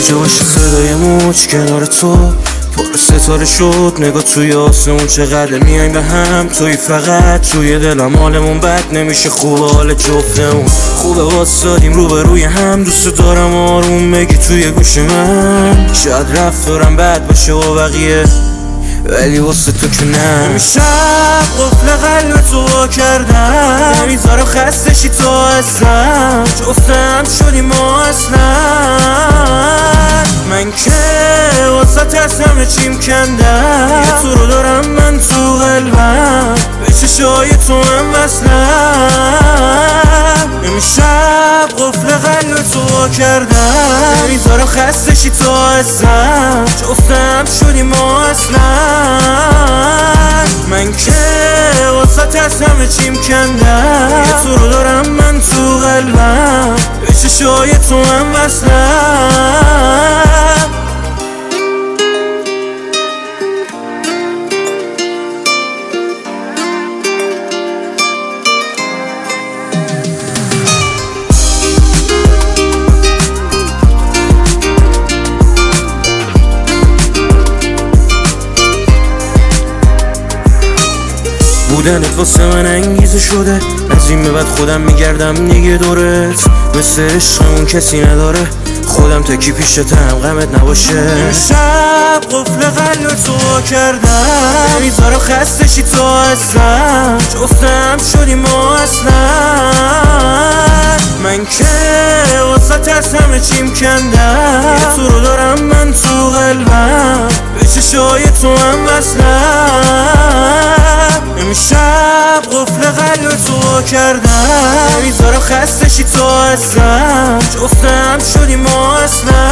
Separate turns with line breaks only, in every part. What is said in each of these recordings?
جا باشه صدای موج کنار تو پر ستاره شد. نگاه توی آسمون چقدر میایم به هم، توی فقط توی دلم حالمون بد نمیشه. خوبه حال جفتمون خوبه، واسادیم رو به روی هم. دوست دارم آروم بگی توی گوش من، شاید رفتارم بد باشه و بقیه، ولی واسه تو که نه. امشب قفل قلب تو وا کردم، نمیذارم خسته شی تو ازم. جفتم شدیم ما اصلا، من که واسه از همه چیم کندم. یه تو رو دارم من تو قلبم، به چشای تو هم وصلم. امشب قفل قلب تو وا کردم، نمیذارم خسته شی تو ازم. جفتم شدیم ما اصلا، من که واسه از همه چیم کندم. یه تو رو دارم من تو قلبم، به چشای تو هم وصلم. بودنت واسه من انگیزه شده، از این به بعد خودم میگردم دیگه دورت. مثل عشقمون کسی نداره، خودم تکی پیشتم غمت نباشه. امشب قفل قلب تو وا کردم، نمیذارم خسته شی تو ازم. جفتم شدیم ما اصلا، من که واسه از همه چیم کندم. یه تو رو دارم من تو قلبم، به چشای تو هم وصلم. امشب قفل قلب تو وا کردم، نمیذارم خسته شی تو ازم. جفتم شدیم ما اصلا،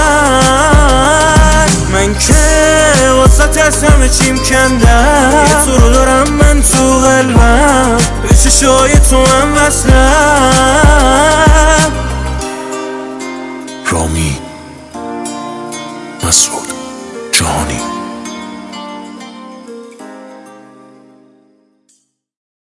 من که واسه از همه چیم کندم. یه تو رو دارم من تو قلبم، به چشای تو هم وصلم.
رامی مسعود جهانی.